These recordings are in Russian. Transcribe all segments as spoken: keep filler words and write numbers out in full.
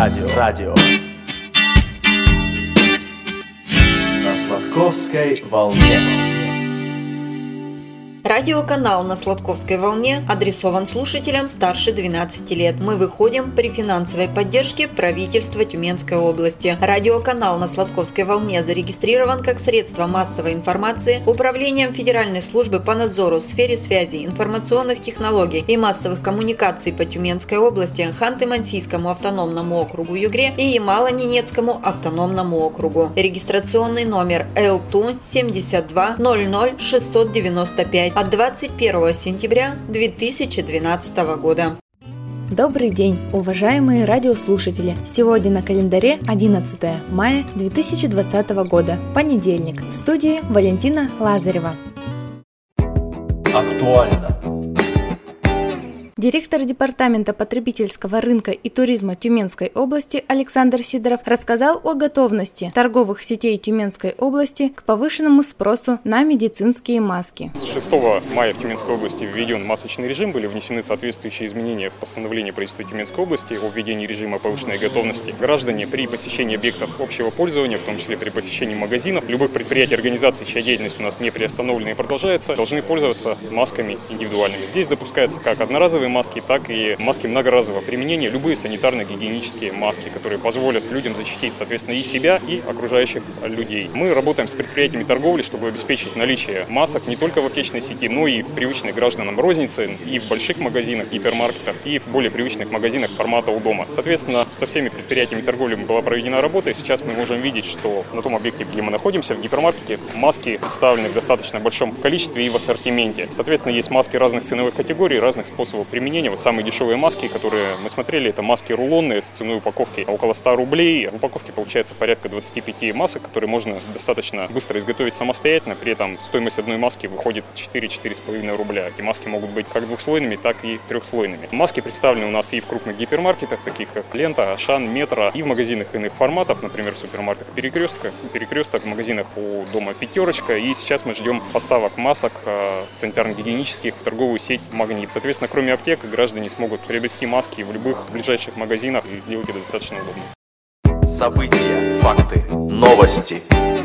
радио, радио. На Сладковской волне. Радиоканал на Сладковской волне адресован слушателям старше двенадцати лет. Мы выходим при финансовой поддержке правительства Тюменской области. Радиоканал на Сладковской волне зарегистрирован как средство массовой информации Управлением Федеральной службы по надзору в сфере связи, информационных технологий и массовых коммуникаций по Тюменской области, Ханты-Мансийскому автономному округу Югре и Ямало-Ненецкому автономному округу. Регистрационный номер эл ту семьдесят два ноль ноль шестьсот девяносто пять от двадцать первого сентября две тысячи двенадцатого года. Добрый день, уважаемые радиослушатели! Сегодня на календаре одиннадцатое мая две тысячи двадцатого года, понедельник. В студии Валентина Лазарева. Актуально. Директор Департамента потребительского рынка и туризма Тюменской области Александр Сидоров рассказал о готовности торговых сетей Тюменской области к повышенному спросу на медицинские маски. С шестого мая в Тюменской области введен масочный режим, были внесены соответствующие изменения в постановление правительства Тюменской области о введении режима повышенной готовности. Граждане при посещении объектов общего пользования, в том числе при посещении магазинов, любых предприятий, организаций, чья деятельность у нас не приостановлена и продолжается, должны пользоваться масками индивидуальными. Здесь допускается как одноразовые маски, так и маски многоразового применения, любые санитарно-гигиенические маски, которые позволят людям защитить, соответственно, и себя, и окружающих людей. Мы работаем с предприятиями торговли, чтобы обеспечить наличие масок не только в аптечной сети, но и в привычных гражданам рознице, и в больших магазинах, гипермаркетах, и в более привычных магазинах формата у дома. Соответственно, со всеми предприятиями торговли была проведена работа, и сейчас мы можем видеть, что на том объекте, где мы находимся, в гипермаркете, маски представлены в достаточно большом количестве и в ассортименте. Соответственно, есть маски разных ценовых категорий, разных способов применения. Вот самые дешевые маски, которые мы смотрели, это маски рулонные с ценой упаковки около ста рублей. В упаковке получается порядка двадцати пяти масок, которые можно достаточно быстро изготовить самостоятельно. При этом стоимость одной маски выходит четыре-четыре с половиной рубля. Эти маски могут быть как двухслойными, так и трехслойными. Маски представлены у нас и в крупных гипермаркетах, таких как Лента, Ашан, Метро, и в магазинах иных форматов, например, в супермаркетах Перекрестка, Перекресток, в магазинах у дома Пятерочка. И сейчас мы ждем поставок масок санитарно-гигиенических в торговую сеть Магнит. Соответственно, кроме аптек, граждане смогут приобрести маски в любых ближайших магазинах и сделать это достаточно удобно. События, факты, новости.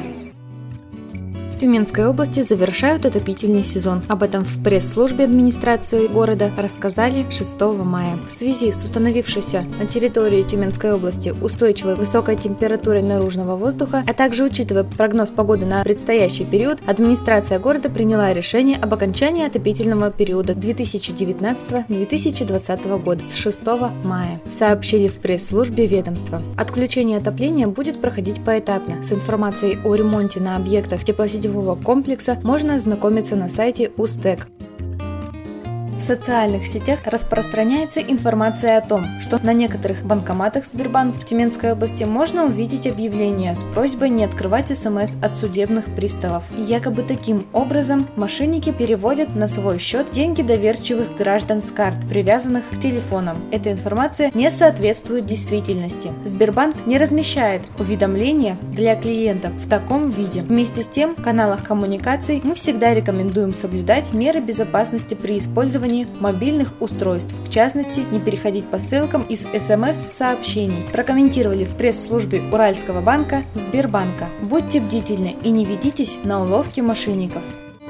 В Тюменской области завершают отопительный сезон. Об этом в пресс-службе администрации города рассказали шестого мая. В связи с установившейся на территории Тюменской области устойчивой высокой температурой наружного воздуха, а также учитывая прогноз погоды на предстоящий период, администрация города приняла решение об окончании отопительного периода две тысячи девятнадцатого - две тысячи двадцатого года с шестого мая, сообщили в пресс-службе ведомства. Отключение отопления будет проходить поэтапно. С информацией о ремонте на объектах теплосетевого комплекса можно ознакомиться на сайте УСТЭК. В социальных сетях распространяется информация о том, что на некоторых банкоматах Сбербанк в Тюменской области можно увидеть объявление с просьбой не открывать СМС от судебных приставов. Якобы таким образом мошенники переводят на свой счет деньги доверчивых граждан с карт, привязанных к телефонам. Эта информация не соответствует действительности. Сбербанк не размещает уведомления для клиентов в таком виде. Вместе с тем, в каналах коммуникаций мы всегда рекомендуем соблюдать меры безопасности при использовании мобильных устройств, в частности, не переходить по ссылкам из СМС-сообщений, прокомментировали в пресс-службе Уральского банка Сбербанка. Будьте бдительны и не ведитесь на уловки мошенников.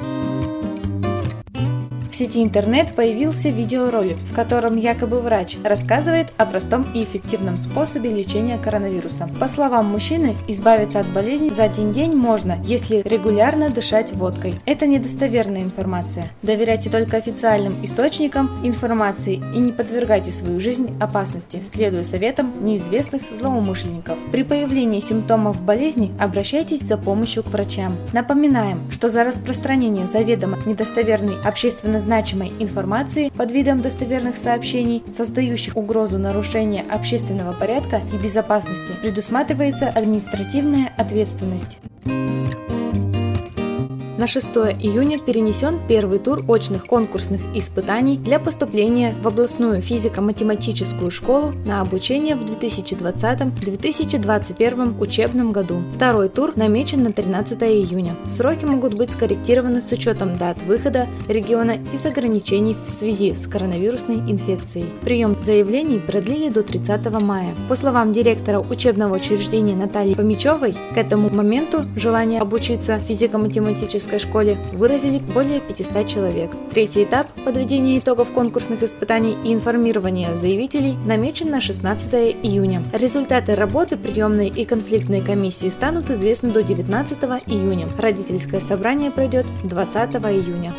В сети интернет появился видеоролик, в котором якобы врач рассказывает о простом и эффективном способе лечения коронавируса. По словам мужчины, избавиться от болезни за один день можно, если регулярно дышать водкой. Это недостоверная информация. Доверяйте только официальным источникам информации и не подвергайте свою жизнь опасности, следуя советам неизвестных злоумышленников. При появлении симптомов болезни обращайтесь за помощью к врачам. Напоминаем, что за распространение заведомо недостоверной общественно значимой информации под видом достоверных сообщений, создающих угрозу нарушения общественного порядка и безопасности, предусматривается административная ответственность. На шестое июня перенесен первый тур очных конкурсных испытаний для поступления в областную физико-математическую школу на обучение в две тысячи двадцатом — две тысячи двадцать первом учебном году. Второй тур намечен на тринадцатое июня. Сроки могут быть скорректированы с учетом дат выхода региона из ограничений в связи с коронавирусной инфекцией. Прием заявлений продлили до тридцатого мая. По словам директора учебного учреждения Натальи Фомичевой, к этому моменту желание обучиться в физико-математической школе выразили более пятисот человек. Третий этап подведения итогов конкурсных испытаний и информирования заявителей намечен на шестнадцатое июня. Результаты работы приемной и конфликтной комиссии станут известны до девятнадцатого июня. Родительское собрание пройдет двадцатого июня.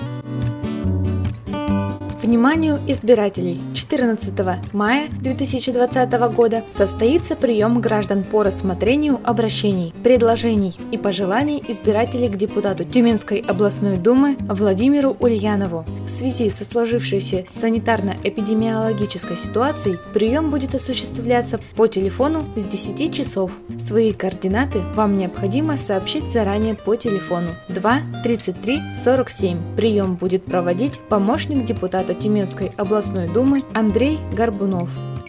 Вниманию избирателей! четырнадцатого мая две тысячи двадцатого года состоится прием граждан по рассмотрению обращений, предложений и пожеланий избирателей к депутату Тюменской областной думы Владимиру Ульянову. В связи со сложившейся санитарно-эпидемиологической ситуацией прием будет осуществляться по телефону с десяти часов. Свои координаты вам необходимо сообщить заранее по телефону два тридцать три сорок семь. Прием будет проводить помощник депутата Тюменской областной думы Андрей Горбунов.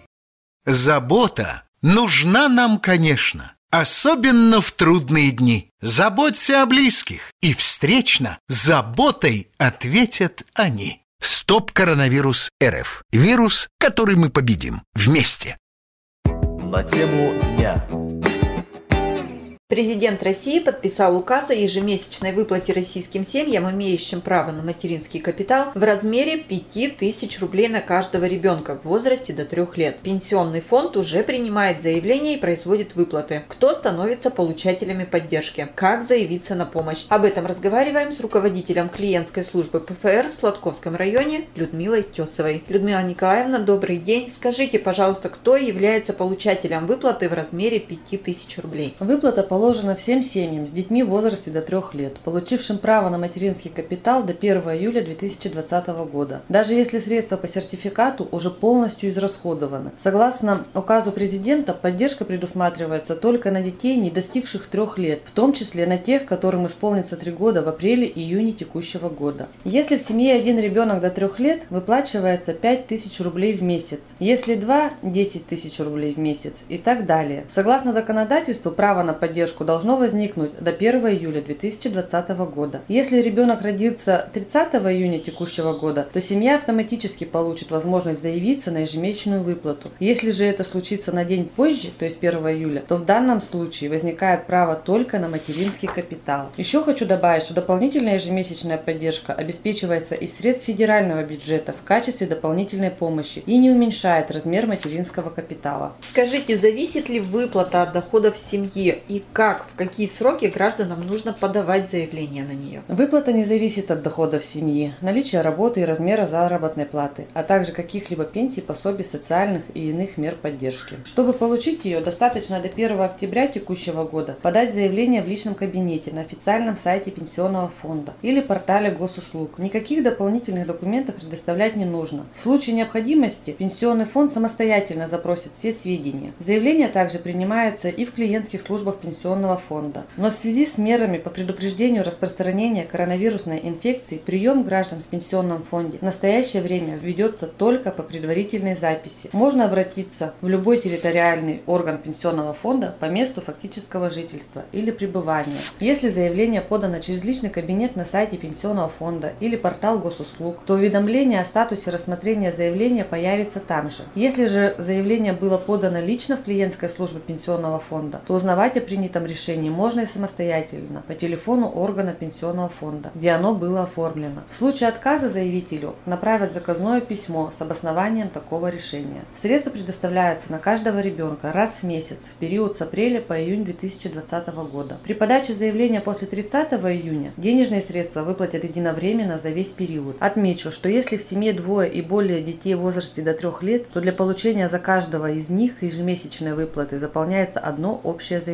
Забота нужна нам, конечно, особенно в трудные дни. Заботься о близких, и встречно заботой ответят они. Стоп коронавирус РФ. Вирус, который мы победим вместе. На тему дня. Президент России подписал указ о ежемесячной выплате российским семьям, имеющим право на материнский капитал, в размере пяти тысяч рублей на каждого ребенка в возрасте до трех лет. Пенсионный фонд уже принимает заявления и производит выплаты. Кто становится получателями поддержки? Как заявиться на помощь? Об этом разговариваем с руководителем клиентской службы ПФР в Сладковском районе Людмилой Тесовой. Людмила Николаевна, добрый день. Скажите, пожалуйста, кто является получателем выплаты в размере пяти тысяч рублей? Выплата положено всем семьям с детьми в возрасте до трех лет, получившим право на материнский капитал до первого июля две тысячи двадцатого года, даже если средства по сертификату уже полностью израсходованы. Согласно указу президента, поддержка предусматривается только на детей, не достигших трех лет, в том числе на тех, которым исполнится три года в апреле-июне текущего года. Если в семье один ребенок до трех лет, выплачивается пять тысяч рублей в месяц, если два – десять тысяч рублей в месяц и так далее. Согласно законодательству, право на поддержку должно возникнуть до первого июля две тысячи двадцатого года. Если ребенок родится тридцатого июня текущего года, то семья автоматически получит возможность заявиться на ежемесячную выплату. Если же это случится на день позже, то есть первого июля, то в данном случае возникает право только на материнский капитал. Еще хочу добавить, что дополнительная ежемесячная поддержка обеспечивается из средств федерального бюджета в качестве дополнительной помощи и не уменьшает размер материнского капитала. Скажите, зависит ли выплата от доходов семьи и как, в какие сроки гражданам нужно подавать заявление на нее? Выплата не зависит от доходов семьи, наличия работы и размера заработной платы, а также каких-либо пенсий, пособий, социальных и иных мер поддержки. Чтобы получить ее, достаточно до первого октября текущего года подать заявление в личном кабинете на официальном сайте Пенсионного фонда или портале госуслуг. Никаких дополнительных документов предоставлять не нужно. В случае необходимости Пенсионный фонд самостоятельно запросит все сведения. Заявление также принимается и в клиентских службах Пенсионного фонда. Но в связи с мерами по предупреждению распространения коронавирусной инфекции прием граждан в Пенсионном фонде в настоящее время ведется только по предварительной записи. Можно обратиться в любой территориальный орган Пенсионного фонда по месту фактического жительства или пребывания. Если заявление подано через личный кабинет на сайте Пенсионного фонда или портал госуслуг, то уведомление о статусе рассмотрения заявления появится там же. Если же заявление было подано лично в клиентской службе Пенсионного фонда, то узнавать о принятом решении можно и самостоятельно по телефону органа Пенсионного фонда, где оно было оформлено. В случае отказа заявителю направят заказное письмо с обоснованием такого решения. Средства предоставляются на каждого ребенка раз в месяц в период с апреля по июнь две тысячи двадцатого года. При подаче заявления после тридцатого июня денежные средства выплатят единовременно за весь период. Отмечу, что если в семье двое и более детей в возрасте до трех лет, то для получения за каждого из них ежемесячной выплаты заполняется одно общее заявление.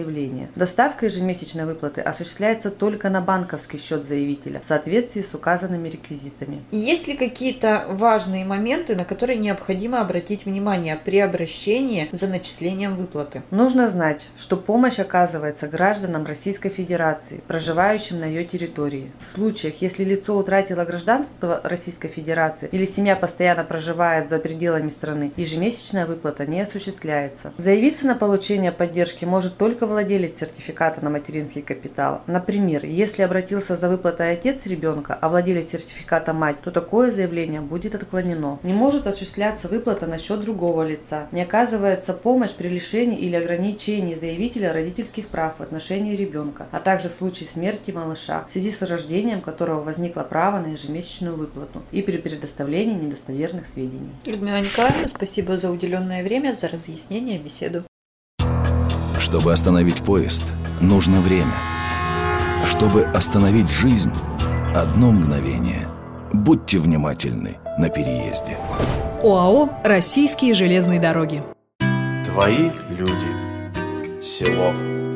заявления. Доставка ежемесячной выплаты осуществляется только на банковский счет заявителя в соответствии с указанными реквизитами. Есть ли какие-то важные моменты, на которые необходимо обратить внимание при обращении за начислением выплаты? Нужно знать, что помощь оказывается гражданам Российской Федерации, проживающим на ее территории. В случаях, если лицо утратило гражданство Российской Федерации или семья постоянно проживает за пределами страны, ежемесячная выплата не осуществляется. Заявиться на получение поддержки может только владелец сертификата на материнский капитал. Например, если обратился за выплатой отец ребенка, а владелец сертификата мать, то такое заявление будет отклонено. Не может осуществляться выплата на счет другого лица. Не оказывается помощь при лишении или ограничении заявителя родительских прав в отношении ребенка, а также в случае смерти малыша, в связи с рождением которого возникло право на ежемесячную выплату и при предоставлении недостоверных сведений. Людмила Николаевна, спасибо за уделенное время, за разъяснение и беседу. Чтобы остановить поезд, нужно время. Чтобы остановить жизнь, одно мгновение. Будьте внимательны на переезде. ОАО «Российские железные дороги». Твои люди. Село.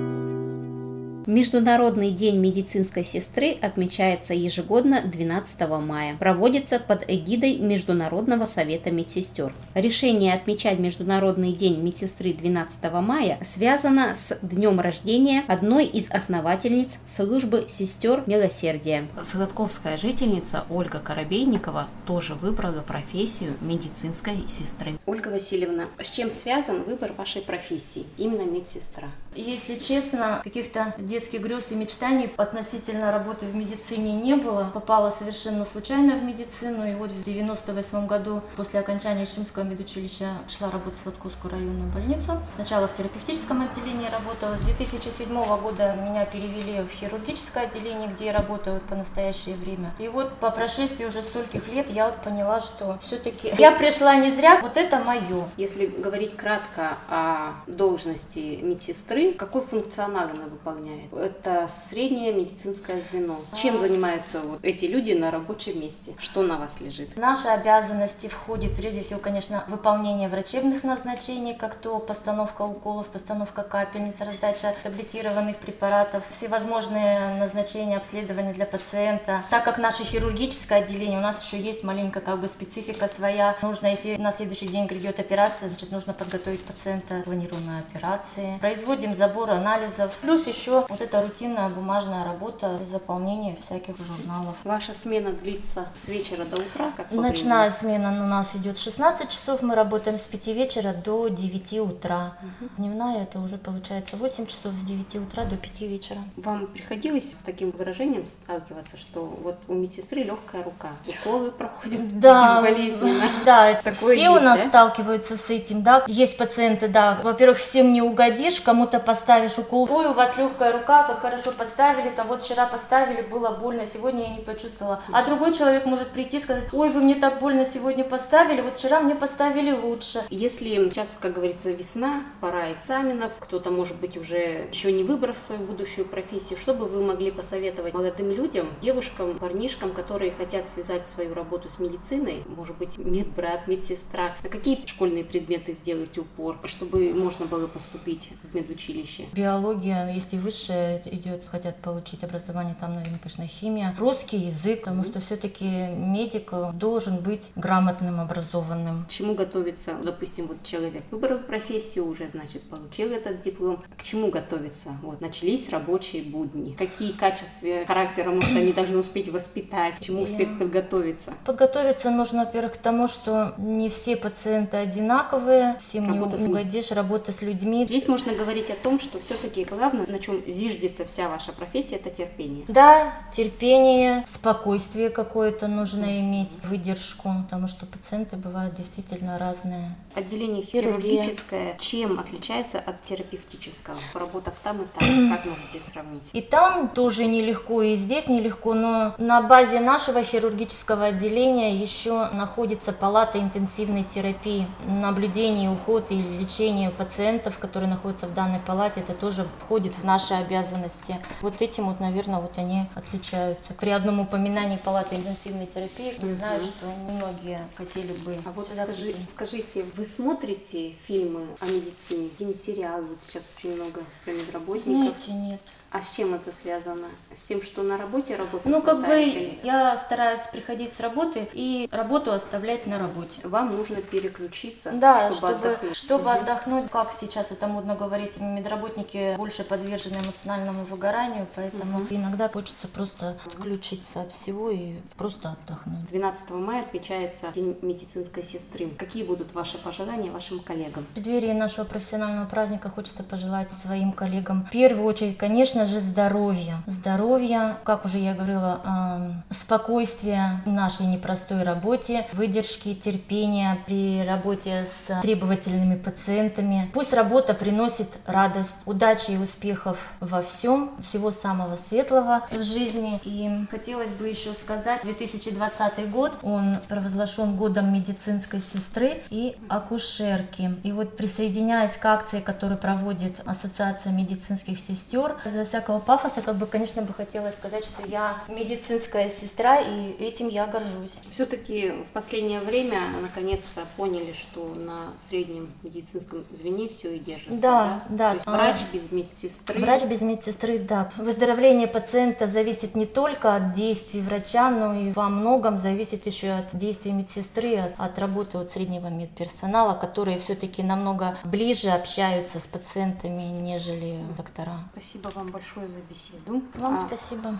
Международный день медицинской сестры отмечается ежегодно двенадцатого мая. Проводится под эгидой Международного совета медсестер. Решение отмечать Международный день медсестры двенадцатого мая связано с днем рождения одной из основательниц службы сестер милосердия. Сладковская жительница Ольга Коробейникова тоже выбрала профессию медицинской сестры. Ольга Васильевна, с чем связан выбор вашей профессии, именно медсестра? Если честно, каких-то детских грез и мечтаний относительно работы в медицине не было. Попала совершенно случайно в медицину, и вот в девяносто восьмом году после окончания Ишимского медучилища шла работать в Сладковскую районную больницу. Сначала в терапевтическом отделении работала. С две тысячи седьмого года меня перевели в хирургическое отделение, где я работаю вот по настоящее время. И вот по прошествии уже стольких лет я вот поняла, что все-таки я пришла не зря, вот это мое. Если говорить кратко о должности медсестры, какой функционал она выполняет? Это среднее медицинское звено. Чем занимаются вот эти люди на рабочем месте? Что на вас лежит? В наши обязанности входит прежде всего, конечно, выполнение врачебных назначений, как то постановка уколов, постановка капельниц, раздача таблетированных препаратов, всевозможные назначения, обследования для пациента. Так как наше хирургическое отделение, у нас еще есть маленькая как бы специфика своя. Нужно, если на следующий день грядет операция, значит нужно подготовить пациента к планируемой операции. Производим забор анализов. Плюс еще вот эта рутинная бумажная работа, заполнение всяких журналов. Ваша смена длится с вечера до утра? Как Ночная смена у нас идет шестнадцать часов, мы работаем с пяти вечера до девяти утра. Угу. Дневная это уже получается восемь часов с девяти утра до пяти вечера. Вам приходилось с таким выражением сталкиваться, что вот у медсестры легкая рука, уколы проходят да, безболезненно? Да, все есть, у нас да? сталкиваются с этим, да. Есть пациенты, да, во-первых, всем не угодишь, кому-то поставишь укол. Ой, у вас легкая рука, как хорошо поставили, там вот вчера поставили, было больно, сегодня я не почувствовала. А другой человек может прийти и сказать: ой, вы мне так больно сегодня поставили, вот вчера мне поставили лучше. Если сейчас, как говорится, весна, пора экзаменов, кто-то, может быть, уже еще не выбрав свою будущую профессию, что бы вы могли посоветовать молодым людям, девушкам, парнишкам, которые хотят связать свою работу с медициной, может быть, медбрат, медсестра, на какие школьные предметы сделать упор, чтобы можно было поступить в медучилище? Биология, если высшее идет, хотят получить образование, там, наверное, конечно, химия, русский язык, потому что все-таки медик должен быть грамотным, образованным. К чему готовиться? Допустим, вот человек выбрал профессию, уже, значит, получил этот диплом. К чему готовиться? Вот, начались рабочие будни. Какие качества характера, может, они должны успеть воспитать? К чему успеть подготовиться? Подготовиться нужно, во-первых, к тому, что не все пациенты одинаковые, всем работа не угодишь, с... работа с людьми. Здесь можно говорить о том, что все-таки главное, на чем зиждется вся ваша профессия, это терпение. Да, терпение, спокойствие какое-то нужно иметь, выдержку, потому что пациенты бывают действительно разные. Отделение хирургическое чем отличается от терапевтического? Поработав там и там, как можете сравнить? И там тоже нелегко, и здесь нелегко, но на базе нашего хирургического отделения еще находится палата интенсивной терапии. Наблюдение, уход и лечение пациентов, которые находятся в данной палате, это тоже входит в наши обязанности. обязанности. Вот этим вот, наверное, вот они отличаются. При одном упоминании палаты интенсивной терапии, я знаю, mm-hmm. что многие хотели бы... А вот скажи, скажите, вы смотрите фильмы о медицине, киносериалы? Вот сейчас очень много про медработников. Знаете, нет. А с чем это связано? С тем, что на работе работать? Ну, как бы или... я стараюсь приходить с работы и работу оставлять на работе. Вам нужно переключиться, да, чтобы, чтобы отдохнуть. Чтобы угу. отдохнуть. Как сейчас это модно говорить, медработники больше подвержены эмоциональному выгоранию, поэтому угу. иногда хочется просто отключиться от всего и просто отдохнуть. двенадцатого мая отмечается День медицинской сестры. Какие будут ваши пожелания вашим коллегам? В преддверии нашего профессионального праздника хочется пожелать своим коллегам в первую очередь, конечно же, здоровья. Здоровья, как уже я говорила, э, спокойствия в нашей непростой работе, выдержки, терпения при работе с требовательными пациентами. Пусть работа приносит радость, удачи и успехов во всем, всего самого светлого в жизни. И хотелось бы еще сказать, две тысячи двадцатый год, он провозглашен годом медицинской сестры и акушерки. И вот присоединяясь к акции, которую проводит Ассоциация медицинских сестер, без всякого пафоса, как бы, конечно, бы хотелось сказать, что я медицинская сестра, и этим я горжусь. Все-таки в последнее время наконец-то поняли, что на среднем медицинском звене все и держится. Да, да. да. То есть врач без медсестры. Врач без медсестры, да. Выздоровление пациента зависит не только от действий врача, но и во многом зависит еще от действий медсестры, от, от работы от среднего медперсонала, которые все-таки намного ближе общаются с пациентами, нежели доктора. Спасибо вам большое за беседу. Вам а... спасибо.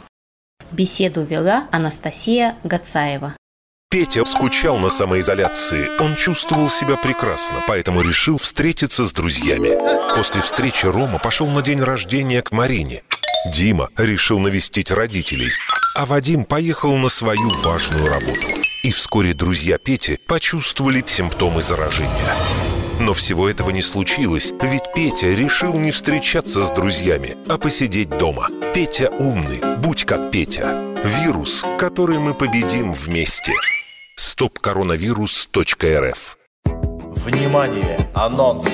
Беседу вела Анастасия Гацаева. Петя скучал на самоизоляции. Он чувствовал себя прекрасно, поэтому решил встретиться с друзьями. После встречи Рома пошел на день рождения к Марине. Дима решил навестить родителей, а Вадим поехал на свою важную работу. И вскоре друзья Пети почувствовали симптомы заражения. Но всего этого не случилось, ведь Петя решил не встречаться с друзьями, а посидеть дома. Петя умный, будь как Петя. Вирус, который мы победим вместе. стоп коронавирус точка эр эф. Внимание! Анонс!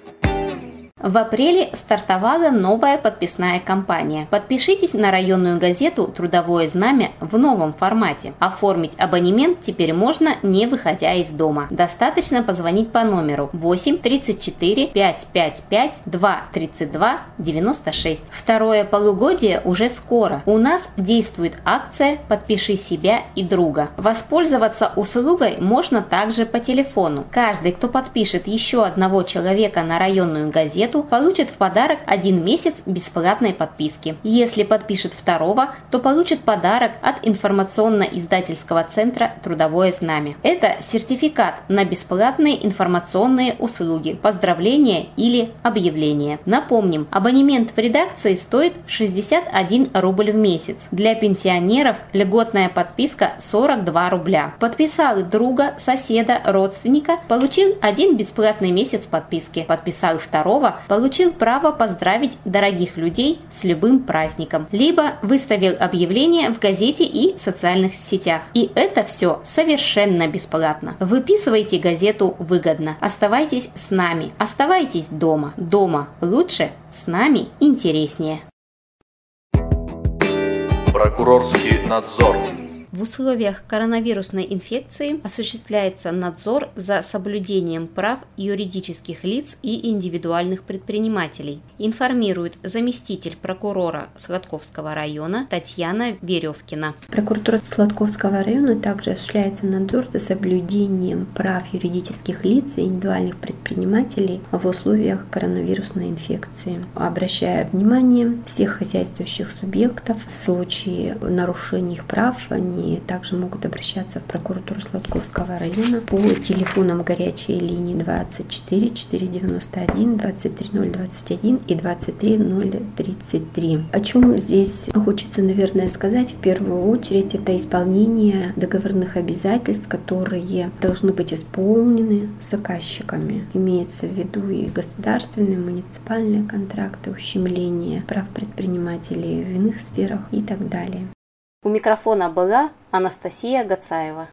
В апреле стартовала новая подписная кампания. Подпишитесь на районную газету «Трудовое знамя» в новом формате. Оформить абонемент теперь можно, не выходя из дома. Достаточно позвонить по номеру восемь тридцать четыре пятьсот пятьдесят пять два тридцать два девяносто шесть. Второе полугодие уже скоро. У нас действует акция «Подпиши себя и друга». Воспользоваться услугой можно также по телефону. Каждый, кто подпишет еще одного человека на районную газету, получит в подарок один месяц бесплатной подписки. Если подпишет второго, то получит подарок от информационно-издательского центра «Трудовое знамя». Это сертификат на бесплатные информационные услуги, поздравления или объявления. Напомним, абонемент в редакции стоит шестьдесят один рубль в месяц. Для пенсионеров льготная подписка сорок два рубля. Подписал друга, соседа, родственника, получил один бесплатный месяц подписки. Подписал второго, получил право поздравить дорогих людей с любым праздником, либо выставил объявление в газете и социальных сетях. И это все совершенно бесплатно. Выписывайте газету выгодно. Оставайтесь с нами. Оставайтесь дома. Дома лучше, с нами интереснее. Прокурорский надзор. В условиях коронавирусной инфекции осуществляется надзор за соблюдением прав юридических лиц и индивидуальных предпринимателей, информирует заместитель прокурора Сладковского района Татьяна Веревкина. Прокуратура Сладковского района также осуществляется надзор за соблюдением прав юридических лиц и индивидуальных предпринимателей в условиях коронавирусной инфекции, обращая внимание всех хозяйствующих субъектов в случае нарушения их прав. Они также могут обращаться в прокуратуру Сладковского района по телефонам горячей линии двадцать четыре четыреста девяносто один двадцать три ноль двадцать один и двадцать три ноль тридцать три. О чем здесь хочется, наверное, сказать в первую очередь, это исполнение договорных обязательств, которые должны быть исполнены заказчиками. Имеется в виду и государственные, муниципальные контракты, ущемление прав предпринимателей в иных сферах и так далее. У микрофона была Анастасия Гацаева.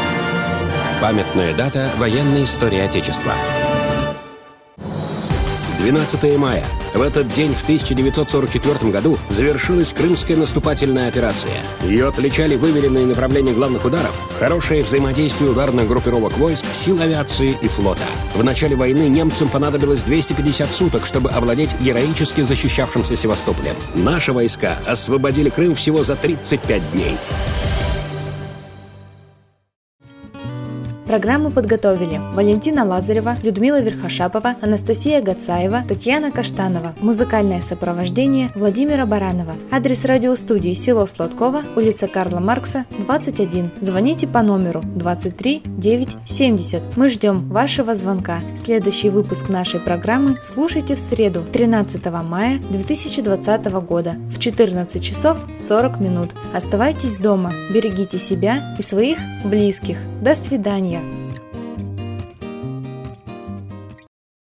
Памятная дата военной истории Отечества. двенадцатое мая. В этот день в тысяча девятьсот сорок четвёртом году завершилась Крымская наступательная операция. Ее отличали выверенные направления главных ударов, хорошее взаимодействие ударных группировок войск, сил авиации и флота. В начале войны немцам понадобилось двести пятьдесят суток, чтобы овладеть героически защищавшимся Севастополем. Наши войска освободили Крым всего за тридцать пять дней. Программу подготовили Валентина Лазарева, Людмила Верхошапова, Анастасия Гацаева, Татьяна Каштанова. Музыкальное сопровождение Владимира Баранова. Адрес радиостудии: село Сладково, улица Карла Маркса, двадцать один. Звоните по номеру двадцать три девять семьдесят. Мы ждем вашего звонка. Следующий выпуск нашей программы слушайте в среду, тринадцатого мая две тысячи двадцатого года в четырнадцать часов сорок минут. Оставайтесь дома, берегите себя и своих близких. До свидания.